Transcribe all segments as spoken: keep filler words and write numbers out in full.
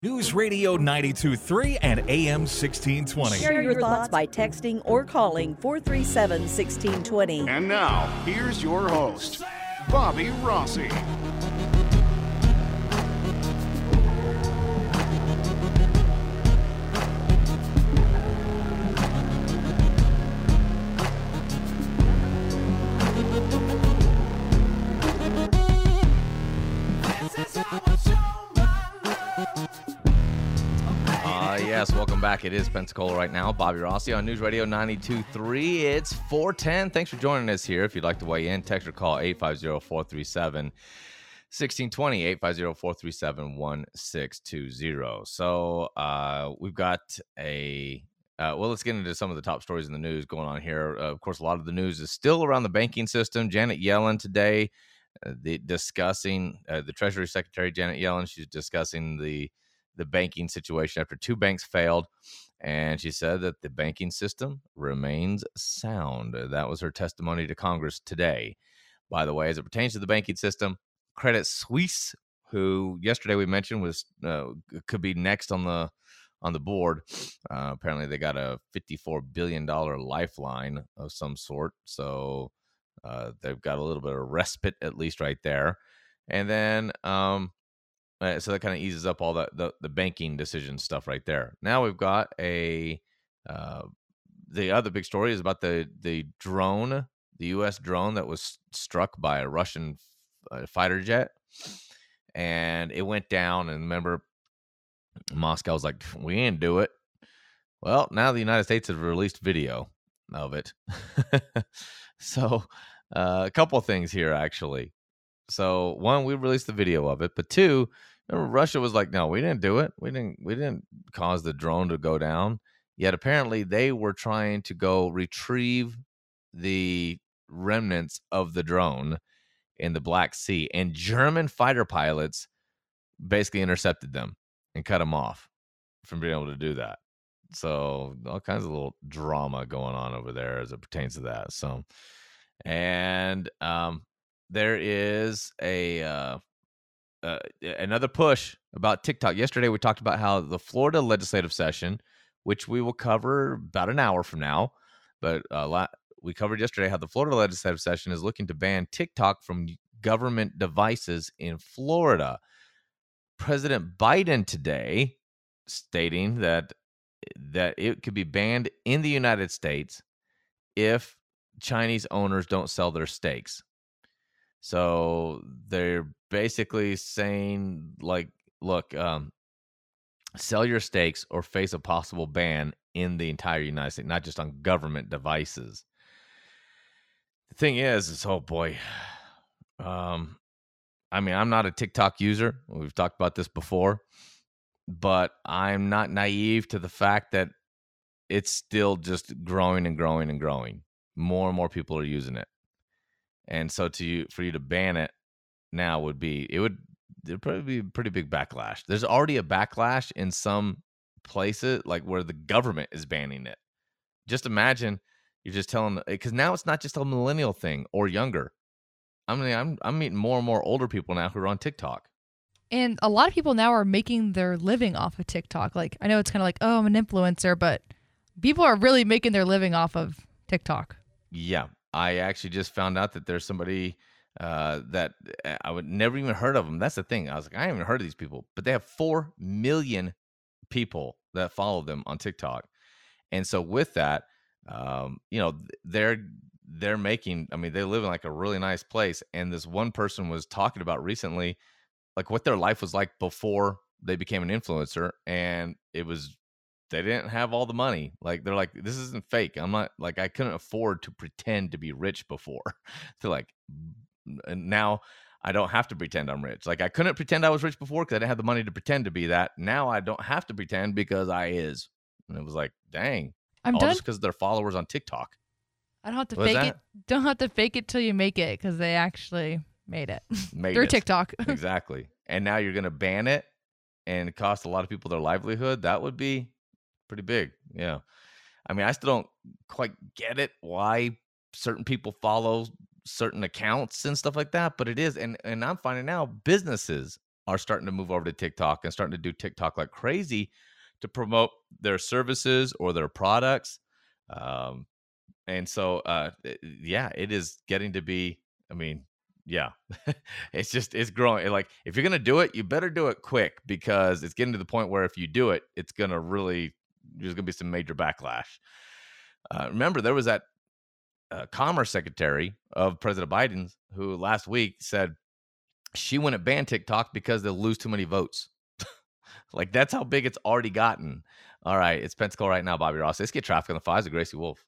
News Radio ninety-two point three and A M sixteen twenty. Share your thoughts by texting or calling four three seven, one six two zero. And now, here's your host, Bobby Rossi. Uh, yes, welcome back. It is Pensacola right now. Bobby Rossi on News Radio ninety-two point three. It's four ten. Thanks for joining us here. If you'd like to weigh in, text or call eight five zero, four three seven, one six two zero, eight five zero, four three seven, one six two zero. So uh, we've got a, uh, well, let's get into some of the top stories in the news going on here. Uh, of course, a lot of the news is still around the banking system. Janet Yellen today, uh, the, discussing, uh, the Treasury Secretary, Janet Yellen, she's discussing the the banking situation after two banks failed, and she said that the banking system remains sound. That was her testimony to Congress today. By the way, as it pertains to the banking system, Credit Suisse, who yesterday we mentioned was uh, could be next on the on the board, uh, apparently they got a fifty-four billion dollars lifeline of some sort, so uh, they've got a little bit of respite at least right there. And then um, Uh, so that kind of eases up all the, the the banking decision stuff right there. Now we've got a uh, the other big story is about the the drone, the U S drone that was struck by a Russian uh, fighter jet, and it went down. And remember, Moscow was like, "We ain't do it." Well, now the United States has released video of it. so uh, a couple of things here actually. So one, we released the video of it, but two, Russia was like, no, we didn't do it. We didn't, we didn't cause the drone to go down. Yet apparently they were trying to go retrieve the remnants of the drone in the Black Sea, and German fighter pilots basically intercepted them and cut them off from being able to do that. So all kinds of little drama going on over there as it pertains to that. So, and, um, there is a uh, uh, another push about TikTok. Yesterday, we talked about how the Florida legislative session, which we will cover about an hour from now, but uh, la- we covered yesterday how the Florida legislative session is looking to ban TikTok from government devices in Florida. President Biden today stating that that it could be banned in the United States if Chinese owners don't sell their stakes. So they're basically saying, like, look, um, sell your stakes or face a possible ban in the entire United States, not just on government devices. The thing is, is oh boy, um, I mean, I'm not a TikTok user. We've talked about this before, but I'm not naive to the fact that it's still just growing and growing and growing. More and more people are using it. And so to you, for you to ban it now would be, it would it'd probably be a pretty big backlash. There's already a backlash in some places, like where the government is banning it. Just imagine you're just telling, because now it's not just a millennial thing or younger. I mean, I'm I'm meeting more and more older people now who are on TikTok. And a lot of people now are making their living off of TikTok. Like, I know it's kind of like, oh, I'm an influencer, but people are really making their living off of TikTok. Yeah. I actually just found out that there's somebody uh, that I would never even heard of them. That's the thing. I was like, I haven't even heard of these people, but they have four million people that follow them on TikTok. And so with that, um, you know, they're, they're making, I mean, they live in like a really nice place. And this one person was talking about recently, like what their life was like before they became an influencer. And it was, they didn't have all the money. Like, they're like, this isn't fake. I'm not, like, I couldn't afford to pretend to be rich before. They're like, and now I don't have to pretend I'm rich. Like, I couldn't pretend I was rich before because I didn't have the money to pretend to be that. Now I don't have to pretend because I is. And it was like, dang. I'm all done. just because they're followers on TikTok. I don't have to What was fake that? it. Don't have to fake it till you make it, because they actually made it. Made Through it. TikTok. Exactly. And now you're going to ban it and it cost a lot of people their livelihood. That would be pretty big. Yeah. I mean, I still don't quite get it why certain people follow certain accounts and stuff like that, but it is. And and I'm finding now businesses are starting to move over to TikTok and starting to do TikTok like crazy to promote their services or their products. Um, and so, uh, yeah, it is getting to be, I mean, yeah, it's just, it's growing. Like, if you're going to do it, you better do it quick, because it's getting to the point where if you do it, it's going to really, there's going to be some major backlash. Uh, remember, there was that uh, Commerce Secretary of President Biden who last week said she wouldn't ban TikTok because they'll lose too many votes. Like, that's how big it's already gotten. All right, it's Pensacola right now, Bobby Ross. Let's get traffic on the fives with Gracie Wolf.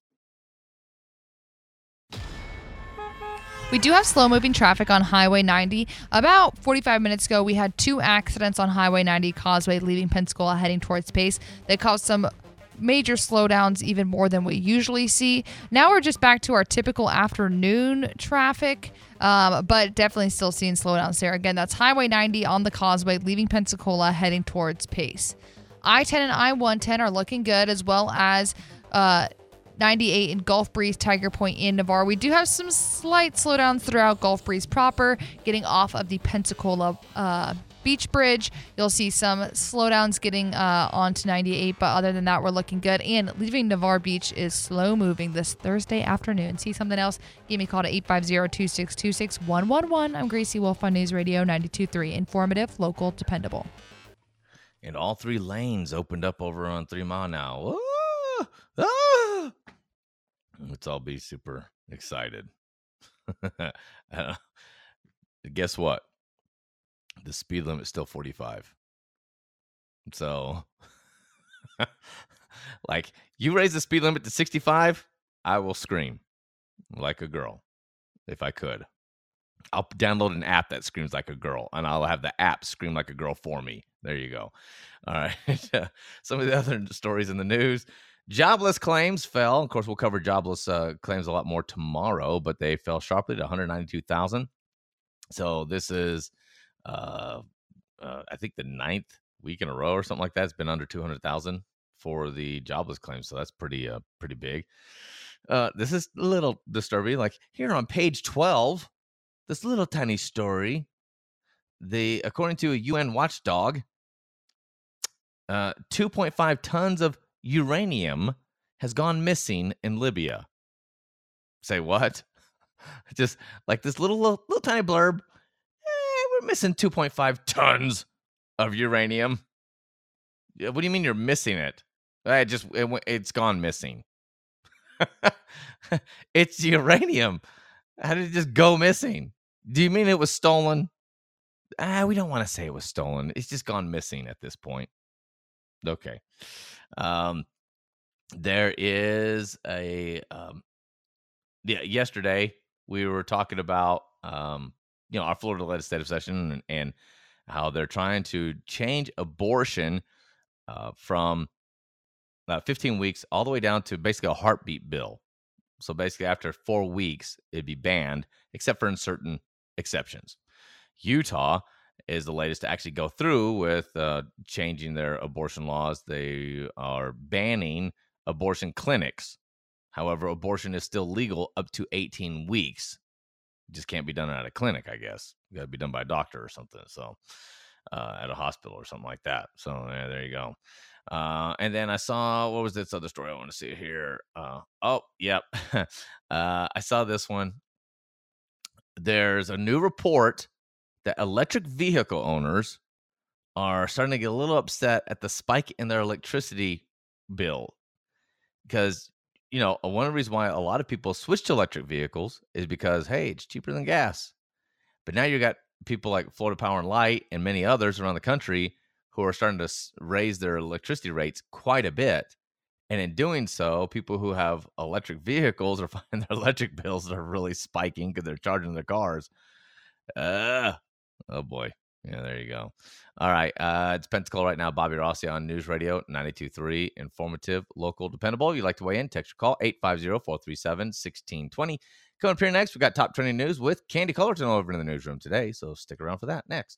We do have slow-moving traffic on Highway ninety. About forty-five minutes ago, we had two accidents on Highway ninety Causeway leaving Pensacola heading towards Pace. They caused some major slowdowns, even more than we usually see. Now we're just back to our typical afternoon traffic, um, but definitely still seeing slowdowns there. Again, that's Highway ninety on the Causeway leaving Pensacola heading towards Pace. I ten and I one ten are looking good, as well as uh, ninety-eight in Gulf Breeze, Tiger Point in Navarre. We do have some slight slowdowns throughout Gulf Breeze proper, getting off of the Pensacola uh, Beach Bridge. You'll see some slowdowns getting uh, onto ninety-eight, but other than that, we're looking good. And leaving Navarre Beach is slow moving this Thursday afternoon. See something else? Give me a call to eight five zero, two six two, six one one one. I'm Gracie Wolf on News Radio ninety-two point three. Informative, local, dependable. And all three lanes opened up over on Three Mile now. Ah! Ah! Let's all be super excited. uh, guess what? The speed limit is still forty-five. So, like, you raise the speed limit to sixty-five, I will scream like a girl if I could. I'll download an app that screams like a girl, and I'll have the app scream like a girl for me. There you go. All right. Some of the other stories in the news. Jobless claims fell. Of course, we'll cover jobless uh, claims a lot more tomorrow, but they fell sharply to one hundred ninety-two thousand. So this is, uh, uh, I think, the ninth week in a row or something like that. It's been under two hundred thousand for the jobless claims. So that's pretty, uh, pretty big. Uh, this is a little disturbing. Like, here on page twelve, this little tiny story, the according to a U N watchdog, uh, two point five tons of uranium has gone missing in Libya. Say what? Just like this little, little, little tiny blurb. Eh, we're missing two point five tons of uranium. What do you mean you're missing it? I just it, it's gone missing. It's uranium. How did it just go missing? Do you mean it was stolen? Ah, we don't want to say it was stolen. It's just gone missing at this point. Okay. Um, there is a, um, yeah, yesterday we were talking about, um, you know, our Florida legislative session and, and how they're trying to change abortion, uh, from uh, fifteen weeks all the way down to basically a heartbeat bill. So basically after four weeks, it'd be banned, except for in certain exceptions. Utah is the latest to actually go through with uh, changing their abortion laws. They are banning abortion clinics. However, abortion is still legal up to eighteen weeks. It just can't be done at a clinic, I guess. Got to be done by a doctor or something. So uh, at a hospital or something like that. So yeah, there you go. Uh, and then I saw, what was this other story I want to see here? Uh, oh, yep. uh, I saw this one. There's a new report that electric vehicle owners are starting to get a little upset at the spike in their electricity bill. Because, you know, one of the reasons why a lot of people switch to electric vehicles is because, hey, it's cheaper than gas. But now you got people like Florida Power and Light and many others around the country who are starting to raise their electricity rates quite a bit. And in doing so, people who have electric vehicles are finding their electric bills are really spiking because they're charging their cars. Uh, oh, boy. Yeah, there you go. All right. Uh, it's Pensacola right now. Bobby Rossi on News Radio ninety-two point three. Informative, local, dependable. You'd like to weigh in? Text or call eight five zero, four three seven, one six two zero. Coming up here next, we got top trending news with Candy Cullerton over in the newsroom today. So stick around for that next.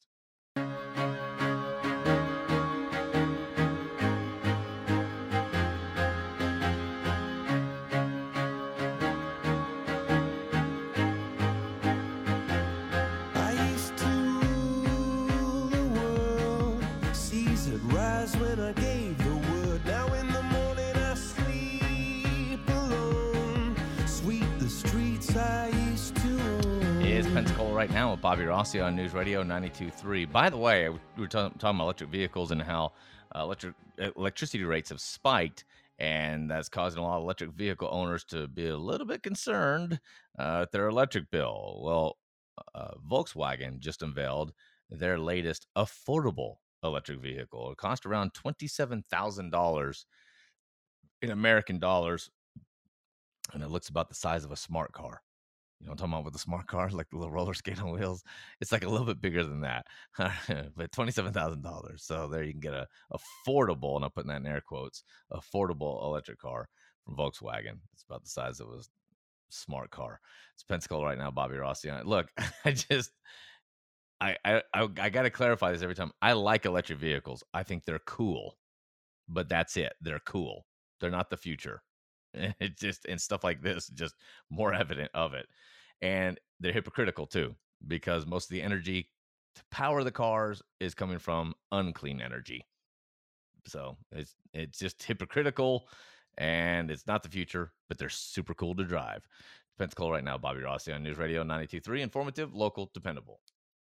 skies when I gave the word. Now in the morning I sleep alone. Sweep the streets I used to own. It's Pensacola right now with Bobby Rossi on News Radio ninety-two point three. By the way, we were t- talking about electric vehicles and how uh, electric electricity rates have spiked, and that's causing a lot of electric vehicle owners to be a little bit concerned uh, with their electric bill. Well, uh, Volkswagen just unveiled their latest affordable electric vehicle. It cost around twenty-seven thousand dollars in American dollars, and it looks about the size of a smart car. You know what I'm talking about with the smart cars, like the little roller skate on wheels? It's like a little bit bigger than that, but twenty-seven thousand dollars. So there you can get a affordable, and I'm putting that in air quotes, affordable electric car from Volkswagen. It's about the size of a smart car. It's Pensacola right now, Bobby Rossi on it. Look, I just, I, I, I, I got to clarify this every time. I like electric vehicles. I think they're cool, but that's it. They're cool. They're not the future. It's just, and stuff like this, just more evident of it. And they're hypocritical too, because most of the energy to power the cars is coming from unclean energy. So it's it's just hypocritical, and it's not the future, but they're super cool to drive. Pensacola right now, Bobby Rossi on News Radio ninety-two point three, informative, local, dependable.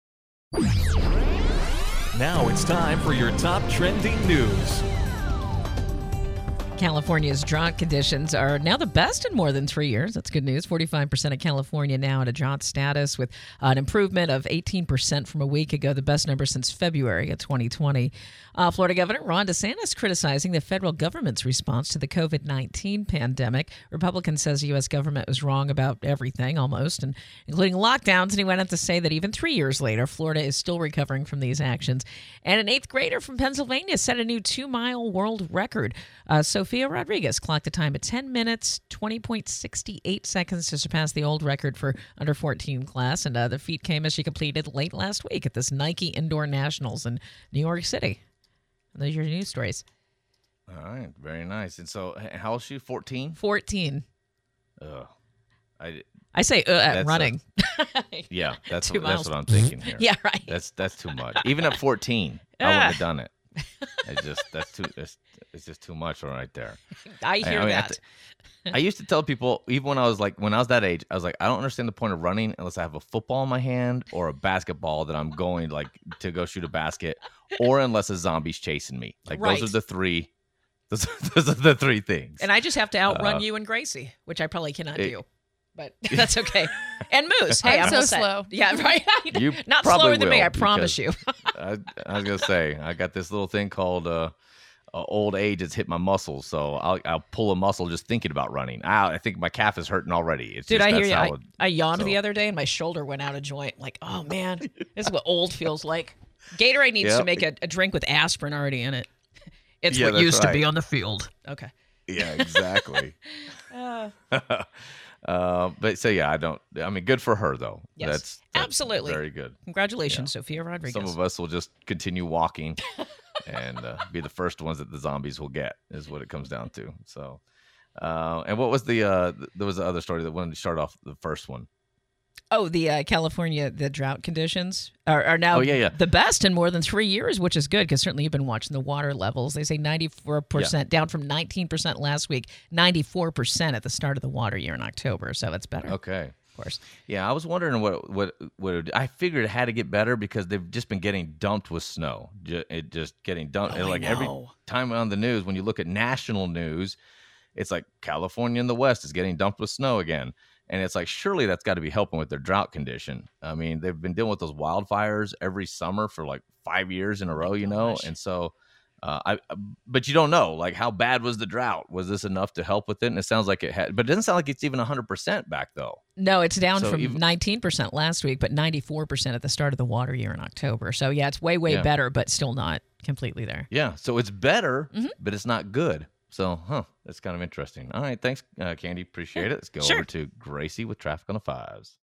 Now it's time for your top trending news. California's drought conditions are now the best in more than three years. That's good news. forty-five percent of California now at a drought status, with an improvement of eighteen percent from a week ago, the best number since February of twenty twenty. Uh, Florida Governor Ron DeSantis criticizing the federal government's response to the covid nineteen pandemic. Republican says the U S government was wrong about everything, almost, and including lockdowns. And he went on to say that even three years later, Florida is still recovering from these actions. And an eighth grader from Pennsylvania set a new two-mile world record. Uh, Sophia Rodriguez clocked a time of ten minutes, twenty point six eight seconds to surpass the old record for under fourteen class. And uh, the feat came as she completed late last week at this Nike Indoor Nationals in New York City. And those are your news stories. All right, very nice. And so, h- how old is she? fourteen? fourteen. Ugh. I, I say uh, at That's running. yeah, that's, Two what, that's miles. what I'm thinking here. Yeah, right. That's that's too much. Even at fourteen, I wouldn't have done it. It's just that's too. It's, it's just too much right there. I hear I mean, that. I, I used to tell people, even when I was like, when I was that age, I was like, I don't understand the point of running unless I have a football in my hand or a basketball that I'm going like to go shoot a basket, or unless a zombie's chasing me. Like Right. those are the three. Those, those are the three things. And I just have to outrun Uh, you and Gracie, which I probably cannot it- do. But that's okay. And Moose. Hey, I'm I'm so all set. slow. Yeah, right. You Not probably slower than me, will, I promise you. because I, I was gonna say I got this little thing called uh, uh, old age has hit my muscles, so I'll, I'll pull a muscle just thinking about running. I, I think my calf is hurting already. It's Dude, just, I hear that's you. how I, it- I yawned so- the other day and my shoulder went out of joint. Like, oh man, this is what old feels like. Gatorade needs to Yep. make a, a drink with aspirin already in it. It's Yeah, what that's used to right. be on the field. Okay. Yeah, exactly. Uh, uh, but so yeah, I don't. I mean, good for her though. Yes, that's, that's absolutely. very good. congratulations, Sophia Rodriguez. Some of us will just continue walking and uh, be the first ones that the zombies will get, is what it comes down to. So, uh, and what was the? Uh, th- there was the other story that wanted to start off the first one. Oh, the uh, California, the drought conditions are, are now Oh, yeah, yeah. the best in more than three years, which is good because certainly you've been watching the water levels. They say ninety-four percent, down from nineteen percent last week, ninety-four percent at the start of the water year in October. So it's better, Okay. of course. Yeah, I was wondering what what what it, I figured it had to get better because they've just been getting dumped with snow. Ju- It just getting dumped. Oh, and I like every know. time on the news, when you look at national news, it's like California in the West is getting dumped with snow again. And it's like, surely that's got to be helping with their drought condition. I mean, they've been dealing with those wildfires every summer for like five years in a row, you know? gosh. And so, uh, I, but you don't know, like, how bad was the drought? Was this enough to help with it? And it sounds like it had, but it doesn't sound like it's even one hundred percent back, though. No, it's down So from even- nineteen percent last week, but ninety-four percent at the start of the water year in October. So yeah, it's way, way Yeah. better, but still not completely there. Yeah. So it's better, Mhm. but it's not good. So, huh, that's kind of interesting. All right. Thanks, uh, Candy. Appreciate it. Let's go Sure. over to Gracie with traffic on the fives.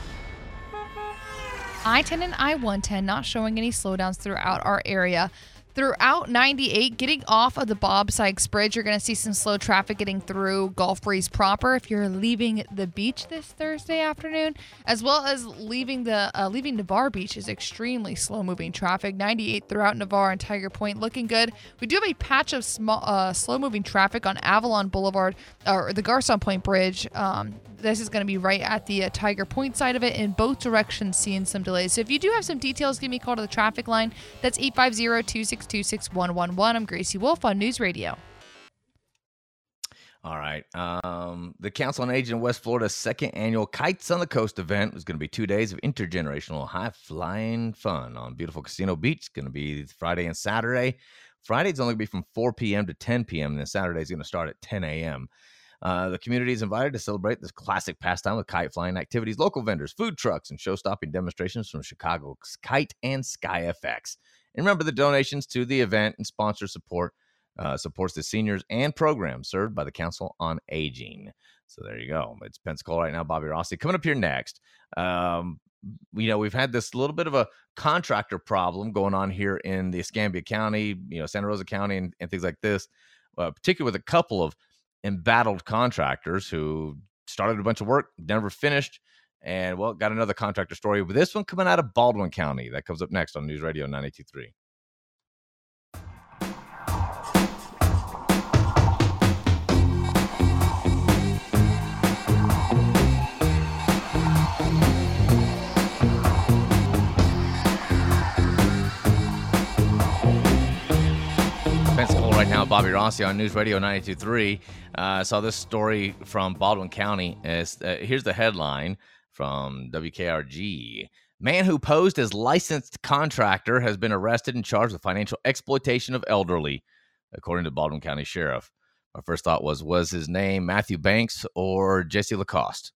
I ten and I one ten not showing any slowdowns throughout our area. Throughout ninety-eight, getting off of the Bob Sykes Bridge, you're going to see some slow traffic getting through Gulf Breeze proper if you're leaving the beach this Thursday afternoon, as well as leaving the uh, leaving Navarre Beach is extremely slow-moving traffic. ninety-eight throughout Navarre and Tiger Point looking good. We do have a patch of small, uh, slow-moving traffic on Avalon Boulevard, or the Garcon Point Bridge. Um, this is going to be right at the uh, Tiger Point side of it, in both directions seeing some delays. So if you do have some details, give me a call to the traffic line. That's eight five zero, two six two, six one one one. I'm Gracie Wolf on News Radio. All right. Um, the Council on Aging in West Florida's second annual Kites on the Coast event is going to be two days of intergenerational high-flying fun on beautiful Casino Beach. It's going to be Friday and Saturday. Friday's only going to be from four p.m. to ten p.m., and then Saturday's going to start at ten a.m. Uh, the community is invited to celebrate this classic pastime with kite flying activities, local vendors, food trucks, and show-stopping demonstrations from Chicago's Kite and Sky F X. And remember, the donations to the event and sponsor support uh, supports the seniors and programs served by the Council on Aging. So there you go. It's Pensacola right now. Bobby Rossi coming up here next. Um, you know, we've had this little bit of a contractor problem going on here in the Escambia County, you know, Santa Rosa County, and, and things like this, uh, particularly with a couple of embattled contractors who started a bunch of work, never finished, and, well, got another contractor story. But this one coming out of Baldwin County. That comes up next on News Radio ninety-two point three. Pensacola right now, Bobby Rossi on News Radio ninety-two point three. I uh, saw this story from Baldwin County. It's, uh, here's the headline from W K R G. Man who posed as licensed contractor has been arrested and charged with financial exploitation of elderly, according to Baldwin County Sheriff. My first thought was, was his name Matthew Banks or Jesse Lacoste?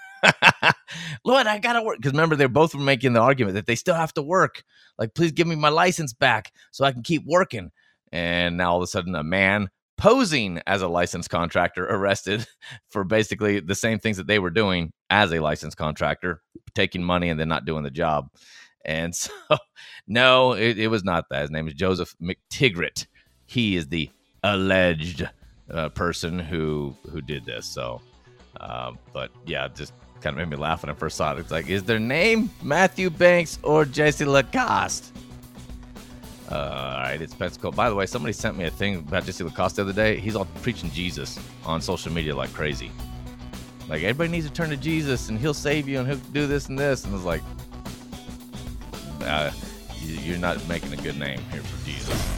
Lord, I gotta work. Because remember, they're both making the argument that they still have to work. Like, please give me my license back so I can keep working. And now all of a sudden, a man posing as a licensed contractor arrested for basically the same things that they were doing as a licensed contractor, taking money and then not doing the job. And so, no, it, it was not that. His name is Joseph McTigrit. He is the alleged uh, person who who did this. So, uh, but yeah, just kind of made me laugh when I first saw it. It's like, is their name Matthew Banks or Jesse Lacoste? Uh, all right, it's Pensacola. By the way, somebody sent me a thing about Jesse Lacoste the other day. He's all preaching Jesus on social media like crazy. Like, everybody needs to turn to Jesus and he'll save you and he'll do this and this. And I was like, uh, you're not making a good name here for Jesus.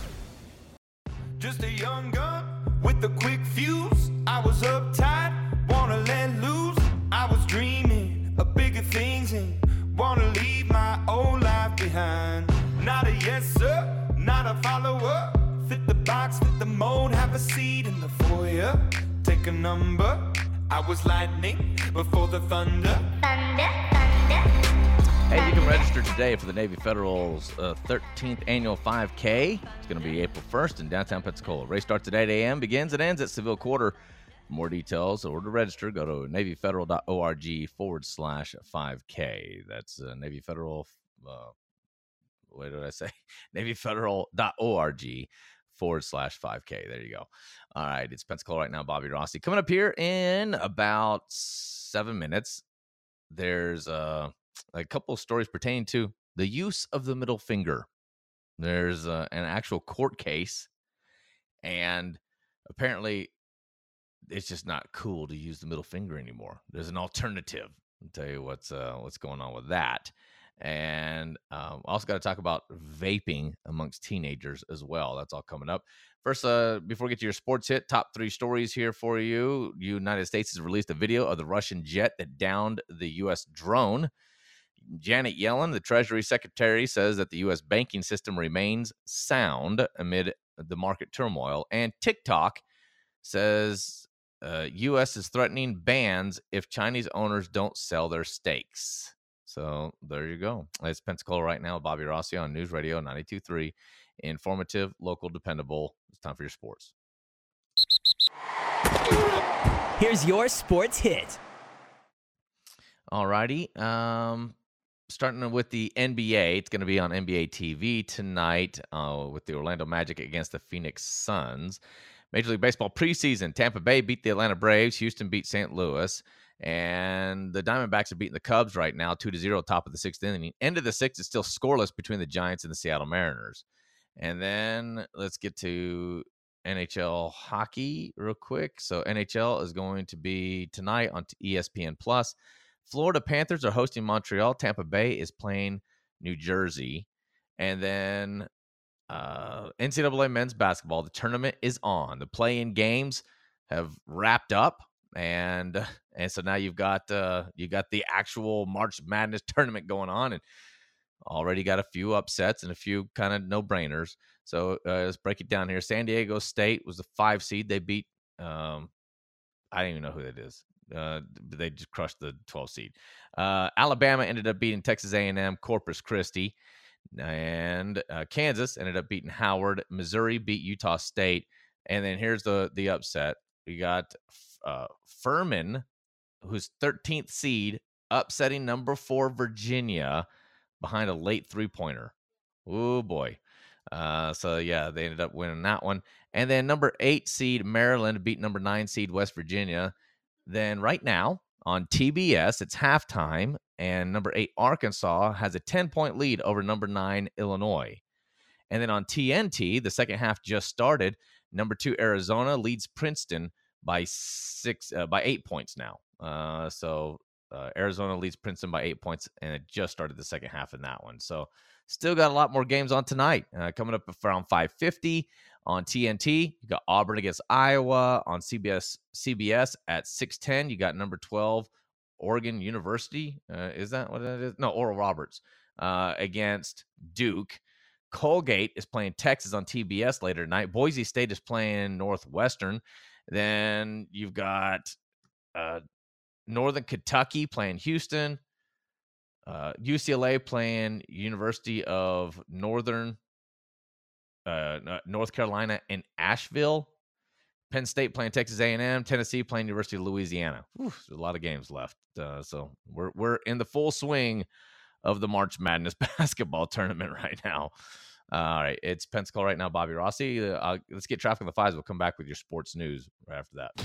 Just a young gun with a quick fuse. I was uptight, wanna let loose. I was dreaming of bigger things and wanna leave my old life behind. Not a yes sir, not a follower. Fit the box, fit the mold, have a seat in the foyer. Take a number. I was lightning before the thunder. Thunder, thunder. Hey, you can register today for the Navy Federal's uh, thirteenth annual five K. It's going to be April first in downtown Pensacola. Race starts at eight a.m., begins and ends at Seville Quarter. For more details or to register, go to NavyFederal.org forward slash 5K. That's uh, Navy Federal, uh, what did I say? NavyFederal.org forward slash 5K. There you go. All right, it's Pensacola right now. Bobby Rossi coming up here in about seven minutes. There's uh, a couple of stories pertaining to the use of the middle finger. There's uh, an actual court case, and apparently it's just not cool to use the middle finger anymore. There's an alternative. I'll tell you what's uh, what's going on with that. And um, also got to talk about vaping amongst teenagers as well. That's all coming up. First, uh, before we get to your sports hit, top three stories here for you. The United States has released a video of the Russian jet that downed the U S drone. Janet Yellen, the Treasury Secretary, says that the U S banking system remains sound amid the market turmoil. And TikTok says uh, U S is threatening bans if Chinese owners don't sell their stakes. So there you go. It's Pensacola right now. Bobby Rossi on News Radio ninety-two point three. Informative, local, dependable. It's time for your sports. Here's your sports hit. All righty. Um, starting with the N B A. It's going to be on N B A T V tonight uh, with the Orlando Magic against the Phoenix Suns. Major League Baseball preseason. Tampa Bay beat the Atlanta Braves. Houston beat Saint Louis. And the Diamondbacks are beating the Cubs right now, two to zero, top of the sixth inning. End of the sixth is still scoreless between the Giants and the Seattle Mariners. And then let's get to N H L hockey real quick. So N H L is going to be tonight on E S P N Plus. Florida Panthers are hosting Montreal. Tampa Bay is playing New Jersey. And then uh, N C double A men's basketball, the tournament is on. The play-in games have wrapped up. And and so now you've got uh, you got the actual March Madness tournament going on, and already got a few upsets and a few kind of no-brainers. So uh, let's break it down here. San Diego State was the five seed. They beat um, I don't even know who that is. Uh, they just crushed the twelve seed. Uh, Alabama ended up beating Texas A and M, Corpus Christi, and uh, Kansas ended up beating Howard. Missouri beat Utah State, and then here's the the upset. We got uh, Furman, who's thirteenth seed, upsetting number four Virginia behind a late three-pointer. Oh, boy. Uh, so, yeah, they ended up winning that one. And then number eight seed Maryland beat number nine seed West Virginia. Then right now on T B S, it's halftime, and number eight Arkansas has a ten-point lead over number nine Illinois. And then on T N T, the second half just started. Number two Arizona leads Princeton by six uh, by eight points now. Uh, so uh, Arizona leads Princeton by eight points, and it just started the second half in that one. So still got a lot more games on tonight. Uh, coming up around five fifty on T N T, you got Auburn against Iowa. On C B S C B S at six ten, you got number twelve Oregon University. Uh, is that what it is? No, Oral Roberts uh, against Duke. Colgate is playing Texas on T B S later tonight. Boise State is playing Northwestern. Then you've got uh, Northern Kentucky playing Houston. Uh, U C L A playing University of Northern uh, North Carolina in Asheville. Penn State playing Texas A and M. Tennessee playing University of Louisiana. Whew, there's a lot of games left. Uh, so we're we're in the full swing of the March Madness basketball tournament right now. Uh, all right, it's Pensacola right now. Bobby Rossi. Uh, let's get traffic on the fives. We'll come back with your sports news right after that.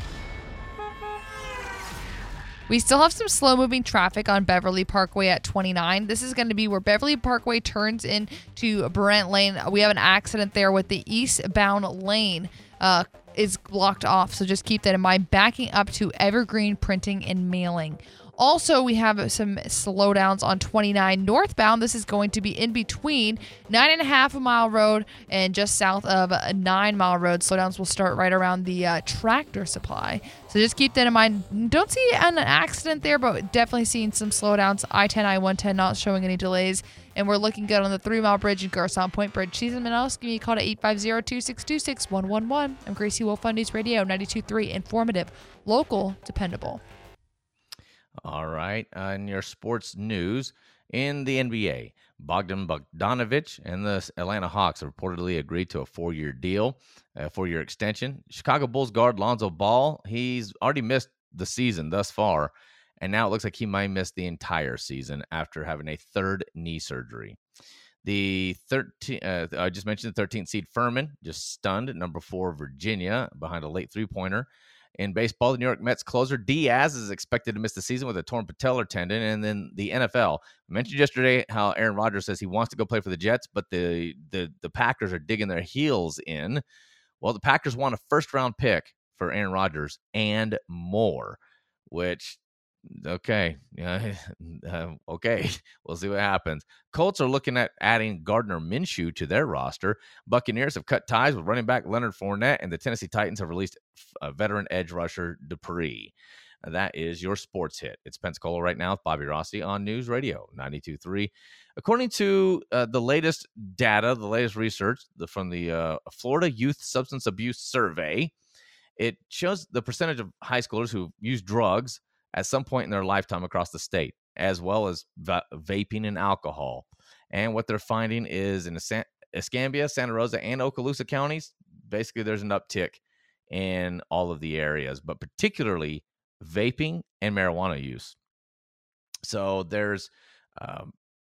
We still have some slow-moving traffic on Beverly Parkway at twenty-nine. This is going to be where Beverly Parkway turns into Brent Lane. We have an accident there with the eastbound lane uh, is blocked off, so just keep that in mind. Backing up to Evergreen Printing and Mailing. Also, we have some slowdowns on twenty-nine northbound. This is going to be in between nine and a half mile road and just south of nine mile road. Slowdowns will start right around the uh, Tractor Supply. So just keep that in mind. Don't see an accident there, but definitely seeing some slowdowns. I ten, I one ten not showing any delays. And we're looking good on the three mile bridge and Garcon Point Bridge. Season Minnellis, give me a call to eight five zero, two six two, six one one one. I'm Gracie Wolf on News Radio ninety-two point three. Informative, local, dependable. All right. Uh, in your sports news, in the N B A, Bogdan Bogdanovic and the Atlanta Hawks have reportedly agreed to a four-year deal, a four-year extension. Chicago Bulls guard Lonzo Ball, he's already missed the season thus far, and now it looks like he might miss the entire season after having a third knee surgery. The thirteen, uh, I just mentioned the thirteenth seed Furman, just stunned at number four Virginia behind a late three-pointer. In baseball, the New York Mets closer Diaz is expected to miss the season with a torn patellar tendon. And then the N F L. I mentioned yesterday how Aaron Rodgers says he wants to go play for the Jets, but the the the Packers are digging their heels in. Well, the Packers want a first-round pick for Aaron Rodgers and more, which, okay, yeah, uh, okay, we'll see what happens. Colts are looking at adding Gardner Minshew to their roster. Buccaneers have cut ties with running back Leonard Fournette, and the Tennessee Titans have released a veteran edge rusher Dupree. And that is your sports hit. It's Pensacola right now with Bobby Rossi on News Radio ninety-two point three. According to uh, the latest data, the latest research the, from the uh, Florida Youth Substance Abuse Survey, it shows the percentage of high schoolers who use drugs at some point in their lifetime across the state, as well as va- vaping and alcohol. And what they're finding is in San- Escambia, Santa Rosa, and Okaloosa counties, basically there's an uptick in all of the areas, but particularly vaping and marijuana use. So there's um,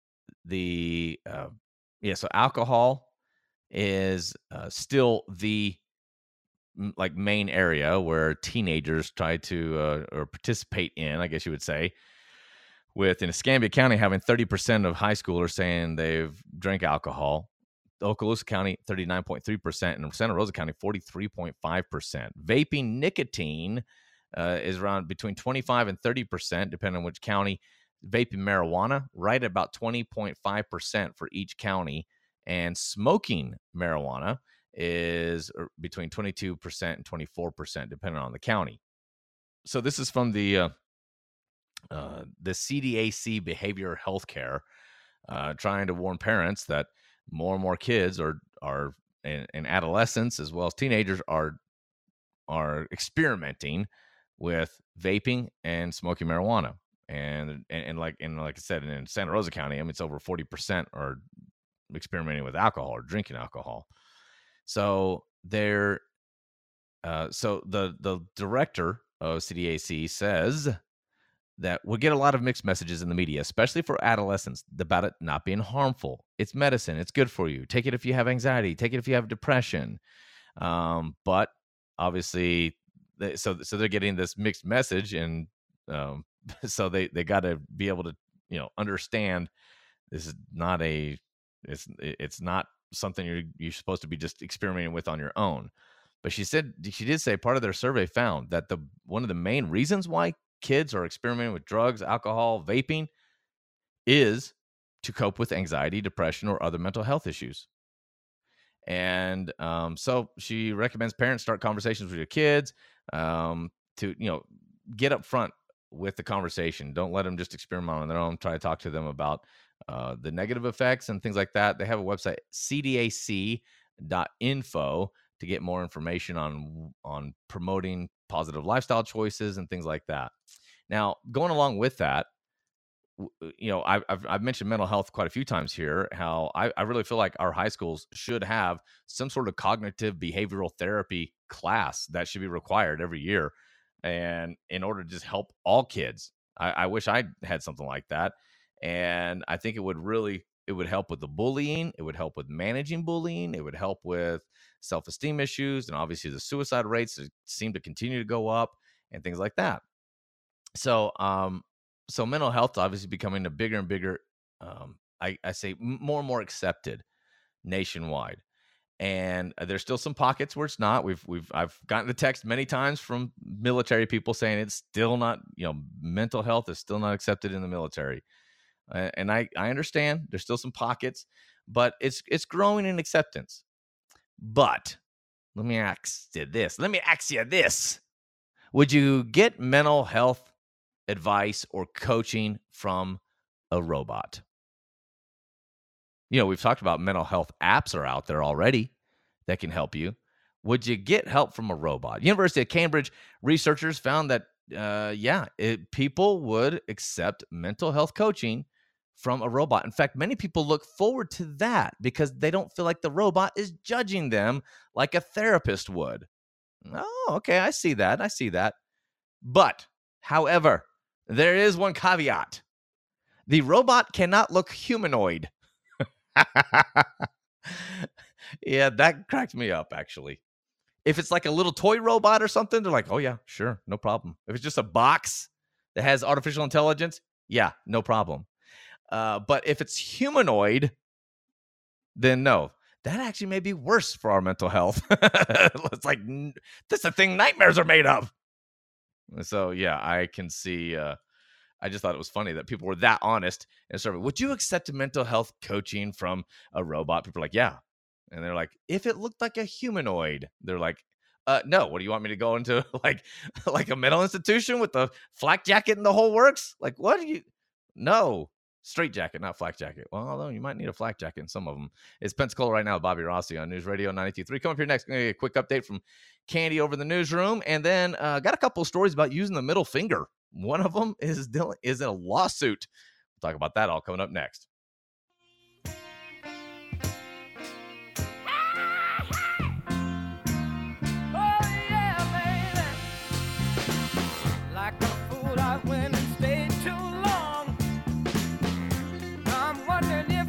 the uh, yeah, so alcohol is uh, still the m- like main area where teenagers try to uh, or participate in, I guess you would say, with in Escambia County having thirty percent of high schoolers saying they've drank alcohol. Okaloosa County, thirty-nine point three percent, and Santa Rosa County, forty-three point five percent. Vaping nicotine uh, is around between twenty-five and thirty percent, depending on which county. Vaping marijuana, right at about twenty point five percent for each county. And smoking marijuana is between twenty-two percent and twenty-four percent, depending on the county. So this is from the uh, uh, the C D A C Behavioral Healthcare, uh, trying to warn parents that more and more kids are are and, and adolescents as well as teenagers are are experimenting with vaping and smoking marijuana. And, and and like and like I said, in Santa Rosa County, I mean, it's over forty percent are experimenting with alcohol or drinking alcohol. So they're uh, so the the director of C D A C says that we'll get a lot of mixed messages in the media, especially for adolescents, about it not being harmful. It's medicine. It's good for you. Take it if you have anxiety. Take it if you have depression. Um, but obviously, they, so so they're getting this mixed message, and um, so they they got to be able to you know understand this is not a it's it's not something you're you're supposed to be just experimenting with on your own. But she said she did say part of their survey found that the one of the main reasons why kids are experimenting with drugs, alcohol, vaping is to cope with anxiety, depression, or other mental health issues. And um, so she recommends parents start conversations with your kids um, to, you know, get up front with the conversation. Don't let them just experiment on their own. Try to talk to them about uh, the negative effects and things like that. They have a website, c d a c dot info, to get more information on on promoting positive lifestyle choices and things like that. Now, going along with that, you know, I've, I've, I've mentioned mental health quite a few times here, how I, I really feel like our high schools should have some sort of cognitive behavioral therapy class that should be required every year. And in order to just help all kids, I, I wish I had something like that. And I think it would really, it would help with the bullying. It would help with managing bullying. It would help with self-esteem issues. And obviously the suicide rates seem to continue to go up and things like that. So, um, so mental health obviously becoming a bigger and bigger, um, I, I say more and more accepted nationwide. And there's still some pockets where it's not. We've we've I've gotten the text many times from military people saying it's still not, you know, mental health is still not accepted in the military. Uh, and I, I understand there's still some pockets, but it's it's growing in acceptance. But let me ask you this. Let me ask you this. Would you get mental health advice or coaching from a robot? You know, we've talked about mental health apps are out there already that can help you. Would you get help from a robot? University of Cambridge researchers found that, uh, yeah, it, people would accept mental health coaching from a robot. In fact, many people look forward to that because they don't feel like the robot is judging them like a therapist would. Oh, okay, I see that. I see that. But, however, there is one caveat. The robot cannot look humanoid. Yeah, that cracked me up, actually. If it's like a little toy robot or something, they're like, oh, yeah, sure, no problem. If it's just a box that has artificial intelligence, yeah, no problem. Uh, but if it's humanoid, then no. That actually may be worse for our mental health. It's like, that's the thing nightmares are made of. So, yeah, I can see. Uh, I just thought it was funny that people were that honest in a survey. Would you accept mental health coaching from a robot? People are like, yeah. And they're like, if it looked like a humanoid, they're like, uh, no. What do you want me to go into like, like a mental institution with the flak jacket and the whole works? Like, what do you? No, straight jacket, not flak jacket. Well, although you might need a flak jacket in some of them. It's Pensacola right now. Bobby Rossi on News Radio ninety-two point three. Coming up here next, going to get a quick update from Candy over in the newsroom, and then uh, got a couple of stories about using the middle finger. One of them is Dylan is in a lawsuit. We'll talk about that all coming up next. Wondering if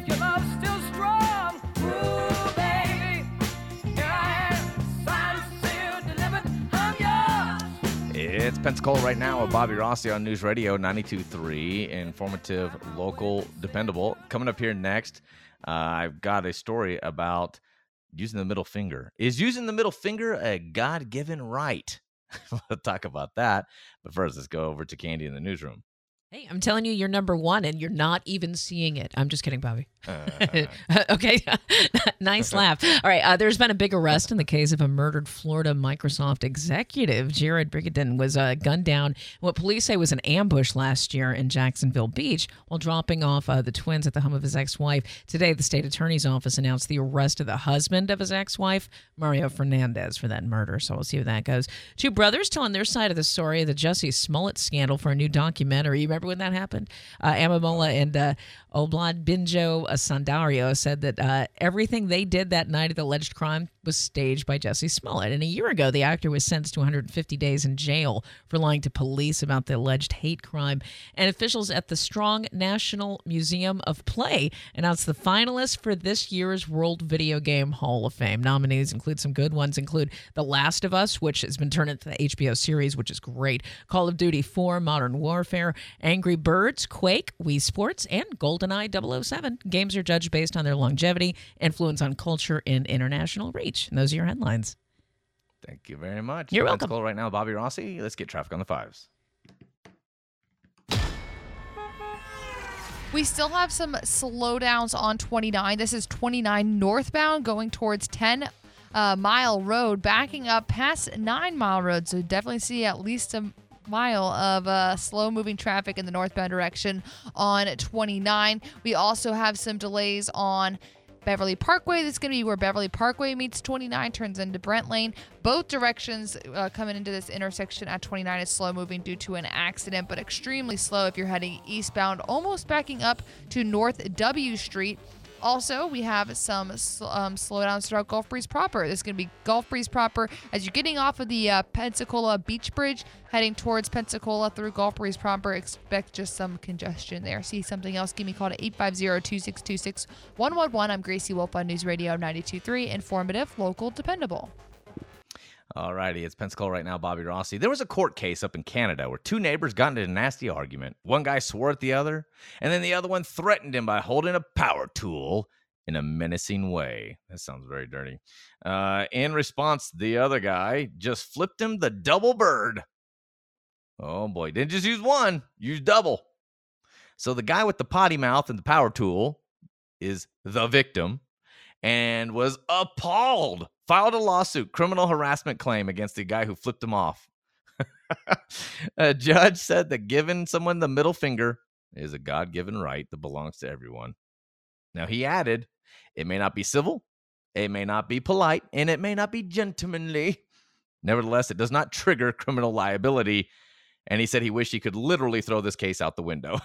It's Pensacola right now with Bobby Rossi on News Radio ninety-two point three. Informative, local, dependable. Coming up here next, uh, I've got a story about using the middle finger. Is using the middle finger a God-given right? We'll talk about that. But first, let's go over to Candy in the newsroom. Hey, I'm telling you, you're number one, and you're not even seeing it. I'm just kidding, Bobby. Uh, okay, nice laugh. All right, uh, there's been a big arrest in the case of a murdered Florida Microsoft executive. Jared Brigaden was uh, gunned down in what police say was an ambush last year in Jacksonville Beach while dropping off uh, the twins at the home of his ex-wife. Today, the state attorney's office announced the arrest of the husband of his ex-wife, Mario Fernandez, for that murder. So we'll see how that goes. Two brothers telling their side of the story of the Jussie Smollett scandal for a new documentary. You remember when that happened? Uh, Amamola and uh, Oblad Binjo Sandario said that uh, everything they did that night of the alleged crime was staged by Jussie Smollett. And a year ago, the actor was sentenced to one hundred fifty days in jail for lying to police about the alleged hate crime. And officials at the Strong National Museum of Play announced the finalists for this year's World Video Game Hall of Fame. Nominees include some good ones, include The Last of Us, which has been turned into the H B O series, which is great, Call of Duty four, Modern Warfare, Angry Birds, Quake, Wii Sports, and GoldenEye double oh seven. Games are judged based on their longevity, influence on culture, and international reach. And those are your headlines. Thank you very much. You're welcome. Pensacola right now, Bobby Rossi. Let's get traffic on the fives. We still have some slowdowns on twenty-nine. This is twenty-nine northbound going towards ten uh, Mile Road, backing up past nine Mile Road. So definitely see at least a mile of uh, slow-moving traffic in the northbound direction on twenty-nine. We also have some delays on Beverly Parkway. That's going to be where Beverly Parkway meets twenty-nine, turns into Brent Lane. Both directions uh, coming into this intersection at twenty-nine is slow-moving due to an accident, but extremely slow if you're heading eastbound, almost backing up to North W Street. Also, we have some um, slowdowns throughout Gulf Breeze proper. This is going to be Gulf Breeze proper as you're getting off of the uh, Pensacola Beach Bridge, heading towards Pensacola through Gulf Breeze proper. Expect just some congestion there. See something else? Give me a call to eight five zero, two six two, six one one one. I'm Gracie Wolf on News Radio ninety-two point three. Informative, local, dependable. All righty, it's Pensacola right now, Bobby Rossi. There was a court case up in Canada where two neighbors got into a nasty argument. One guy swore at the other, and then the other one threatened him by holding a power tool in a menacing way. That sounds very dirty. Uh, in response, the other guy just flipped him the double bird. Oh, boy. Didn't just use one, use double. So the guy with the potty mouth and the power tool is the victim and was appalled. Filed a lawsuit, criminal harassment claim against the guy who flipped him off. A judge said that giving someone the middle finger is a God-given right that belongs to everyone. Now, he added, it may not be civil, it may not be polite, and it may not be gentlemanly. Nevertheless, it does not trigger criminal liability. And he said he wished he could literally throw this case out the window.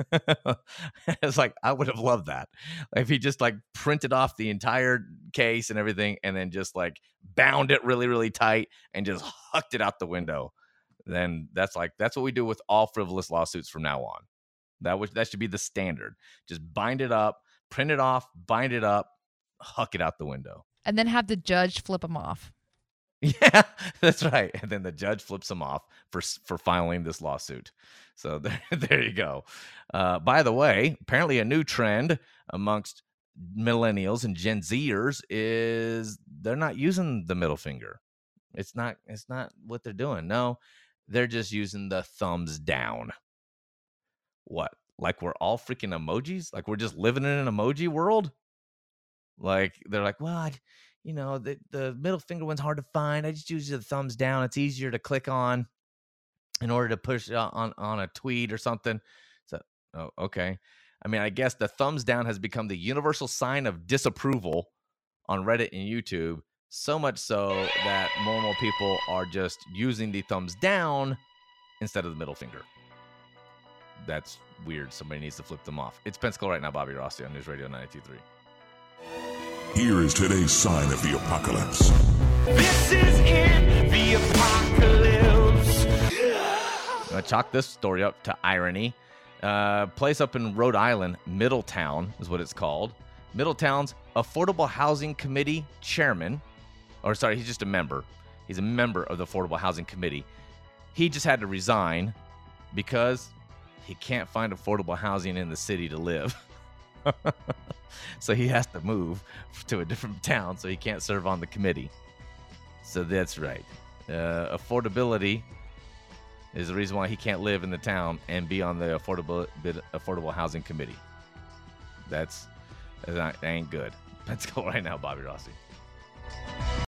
It's like, I would have loved that. If he just like printed off the entire case and everything and then just like bound it really, really tight and just hucked it out the window. Then that's like, that's what we do with all frivolous lawsuits from now on. That would, that should be the standard. Just bind it up, print it off, bind it up, huck it out the window. And then have the judge flip them off. Yeah, that's right. And then the judge flips him off for for filing this lawsuit. So there, there you go. Uh, by the way, apparently a new trend amongst millennials and Gen Zers is they're not using the middle finger. It's not. It's not what they're doing. No, they're just using the thumbs down. What? Like we're all freaking emojis? Like we're just living in an emoji world? Like they're like, well, I, you know, the, the middle finger one's hard to find. I just use the thumbs down. It's easier to click on in order to push on, on a tweet or something. So, oh, okay. I mean, I guess the thumbs down has become the universal sign of disapproval on Reddit and YouTube, so much so that more and more people are just using the thumbs down instead of the middle finger. That's weird. Somebody needs to flip them off. It's Pensacola right now, Bobby Rossi on News Radio ninety-two point three. Here is today's sign of the apocalypse. This is it, the apocalypse. I'm going to chalk this story up to irony. Uh, place up in Rhode Island, Middletown is what it's called. Middletown's Affordable Housing Committee chairman, or sorry, he's just a member. He's a member of the Affordable Housing Committee. he just had to resign because he can't find affordable housing in the city to live. So he has to move to a different town, so he can't serve on the committee. So that's right. Uh, affordability is the reason why he can't live in the town and be on the affordable affordable housing committee. That's that ain't good. Let's go right now, Bobby Rossi.